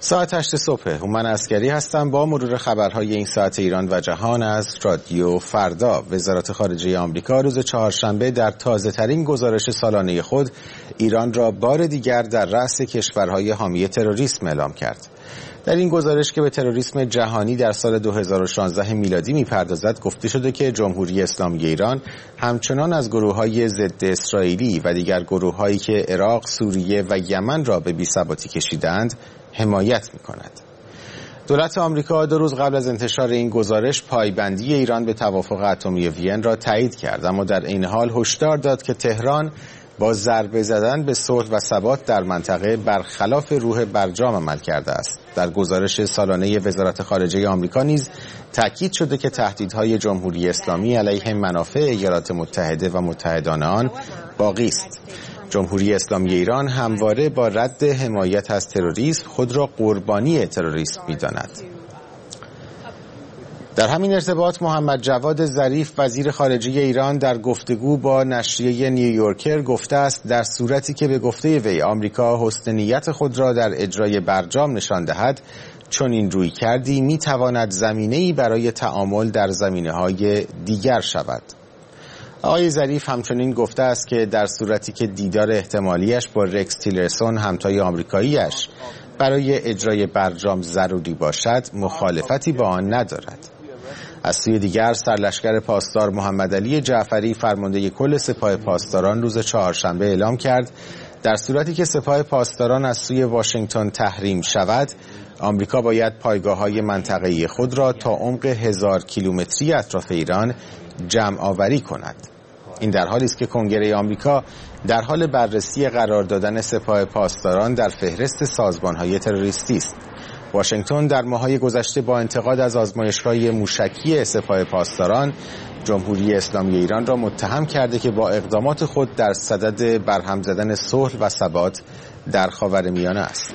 ساعت 8 صبح هومن عسکری هستم با مرور خبرهای این ساعت ایران و جهان از رادیو فردا. وزارت خارجه آمریکا روز چهارشنبه در تازه‌ترین گزارش سالانه خود ایران را بار دیگر در رأس کشورهای حامی تروریسم اعلام کرد. در این گزارش که به تروریسم جهانی در سال 2016 میلادی می‌پردازد گفته شده که جمهوری اسلامی ایران همچنان از گروه‌های ضد اسرائیلی و دیگر گروه‌هایی که عراق، سوریه و یمن را به بی‌ثباتی کشیدند حمایت می‌کند. دولت آمریکا 2 روز قبل از انتشار این گزارش پایبندی ایران به توافق اتمی وین را تایید کرد، اما در این حال هشدار داد که تهران با ضربه زدن به صلح و ثبات در منطقه برخلاف روح برجام عمل کرده است. در گزارش سالانه وزارت خارجه آمریکا نیز تاکید شده که تهدیدهای جمهوری اسلامی علیه منافع ایالات متحده و متحدان آن باقی است. جمهوری اسلامی ایران همواره با رد حمایت از تروریسم خود را قربانی تروریسم می‌داند. در همین ارتباط محمد جواد ظریف وزیر خارجه ایران در گفتگو با نشریه نیویورکر گفته است در صورتی که به گفته وی آمریکا حسن نیت خود را در اجرای برجام نشان دهد، چون این روی کردی می‌تواند زمینه‌ای برای تعامل در زمینه‌های دیگر شود. آقای ظریف همچنین گفته است که در صورتی که دیدار احتمالیش با رکس تیلرسون همتای آمریکاییش برای اجرای برجام ضروری باشد، مخالفتی با آن ندارد. از سوی دیگر سرلشکر پاسدار محمد علی جعفری فرمانده کل سپاه پاسداران روز چهارشنبه اعلام کرد در صورتی که سپاه پاسداران از سوی واشنگتن تحریم شود، آمریکا باید پایگاه‌های منطقه‌ای خود را تا عمق 1000 کیلومتری اطراف ایران جمع آوری کند. این در حالی است که کنگره آمریکا در حال بررسی قرار دادن سپاه پاسداران در فهرست سازمان‌های تروریستی است. واشنگتن در ماه‌های گذشته با انتقاد از آزمایش‌های موشکی سپاه پاسداران جمهوری اسلامی ایران را متهم کرده که با اقدامات خود در صدد برهم زدن صلح و ثبات در خاورمیانه است.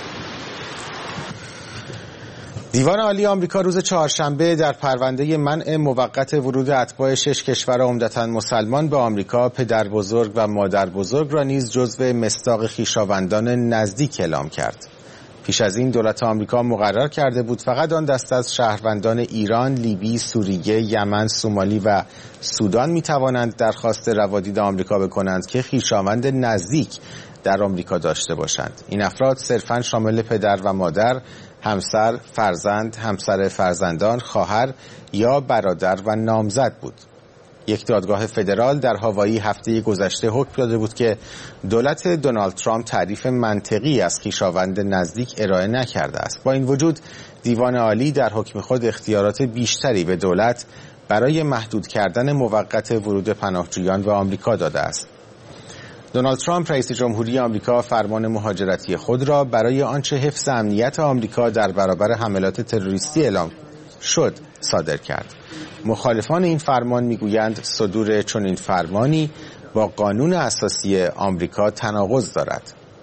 دیوان عالی آمریکا روز چهارشنبه در پرونده منع موقت ورود اتباع 6 کشور عمدتاً مسلمان به آمریکا پدر بزرگ و مادر بزرگ را نیز جزو مصداق خویشاوندان نزدیک اعلام کرد. پیش از این دولت آمریکا مقرر کرده بود فقط آن دسته از شهروندان ایران، لیبی، سوریه، یمن، سومالی و سودان می توانند درخواست روادید آمریکا بکنند که خویشاوند نزدیک در آمریکا داشته باشند. این افراد صرفاً شامل پدر و مادر، همسر، فرزند، همسر فرزندان، خواهر یا برادر و نامزد بود. یک دادگاه فدرال در هاوایی هفته گذشته حکم داده بود که دولت دونالد ترامپ تعریف منطقی از خویشاوند نزدیک ارائه نکرده است. با این وجود دیوان عالی در حکم خود اختیارات بیشتری به دولت برای محدود کردن موقت ورود پناهجویان به آمریکا داده است. دونالد ترامپ رئیس جمهوری آمریکا فرمان مهاجرتی خود را برای آنچه حفظ امنیت آمریکا در برابر حملات تروریستی اعلام شد صادر کرد. مخالفان این فرمان میگویند صدور چنین فرمانی با قانون اساسی آمریکا تناقض دارد.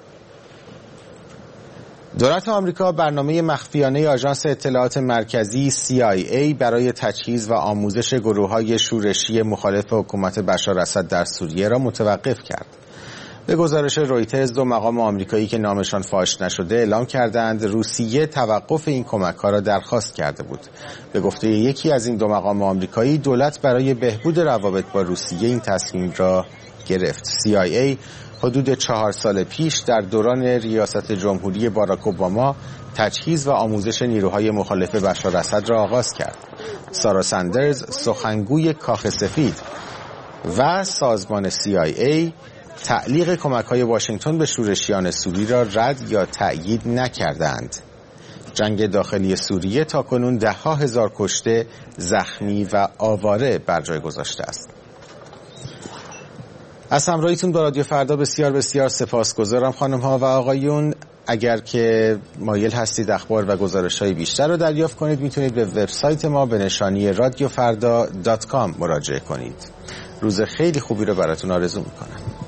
دولت آمریکا برنامه مخفیانه آژانس اطلاعات مرکزی CIA برای تجهیز و آموزش گروه‌های شورشی مخالف حکومت بشار اسد در سوریه را متوقف کرد. به گزارش رویترز 2 مقام آمریکایی که نامشان فاش نشده اعلام کردند روسیه توقف این کمک‌ها را درخواست کرده بود. به گفته یکی از این 2 مقام آمریکایی دولت برای بهبود روابط با روسیه این تصمیم را گرفت. CIA حدود 4 سال پیش در دوران ریاست جمهوری باراک اوباما تجهیز و آموزش نیروهای مخالف بشار اسد را آغاز کرد. سارا ساندرز سخنگوی کاخ سفید و سازمان CIA تعلیق کمک‌های واشنگتن به شورشیان سوری را رد یا تأیید نکردند. جنگ داخلی سوریه تاکنون 10,000 کشته، زخمی و آواره بر جای گذاشته است. از همراهیتون با رادیو فردا بسیار بسیار سپاسگزارم خانم‌ها و آقایون. اگر که مایل هستید اخبار و گزارش‌های بیشتر رو دریافت کنید میتونید به وبسایت ما به نشانی radiofarda.com مراجعه کنید. روز خیلی خوبی رو براتون آرزو میکنم.